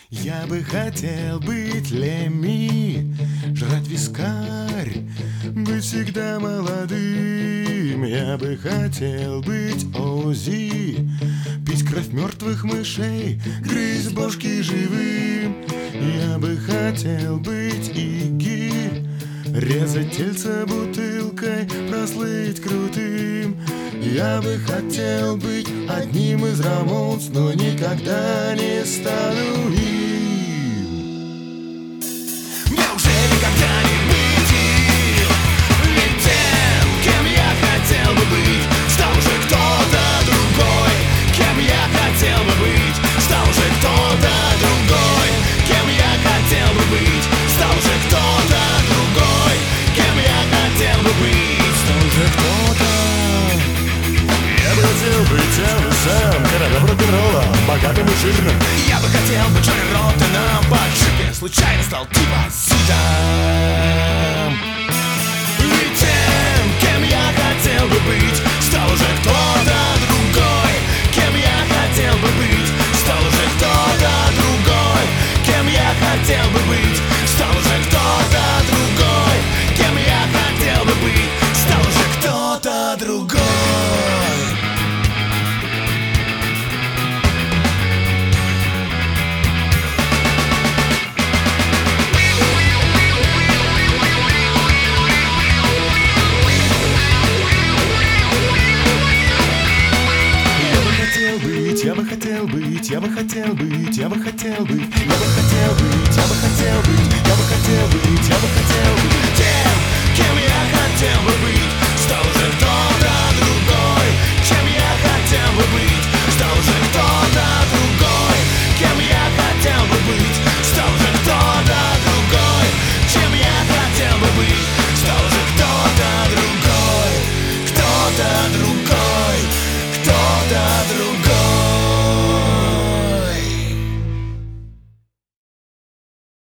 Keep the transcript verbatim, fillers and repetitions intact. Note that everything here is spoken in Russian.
Я бы хотел быть Леми, жрать вискарь, быть всегда молодым. Я бы хотел быть Ози, пить кровь мертвых мышей, грызть бошки живым. Я бы хотел быть Игги, резать тельца бутылкой, прослыть крутым. Я бы хотел быть одним из Рамонс, но никогда не стану им. Мне уже никогда не быть им, ведь тем, кем я хотел бы быть, стал уже кто-то другой. Кем я хотел бы быть, стал уже кто-то другой. Кем я хотел бы быть, стал уже кто-то другой. Кем я хотел бы быть, стал уже кто-то. Я бы хотел быть Элвисом, королем рок-н-ролла, богатым и жирным. Я бы хотел быть Джонни Роттеном, по ошибке случайно стал типа Зидом. И тем, кем я хотел бы быть, стал уже кто-то другой. Кем я хотел бы быть, стал уже кто-то другой. Кем я хотел бы быть, стал уже кто-то другой. Кем я хотел бы быть, стал уже кто-то другой. Я бы хотел быть, я бы хотел быть, я бы хотел быть, я бы хотел быть, я бы хотел быть, я бы хотел быть, я бы хотел быть тем, кем я хотел бы быть, стал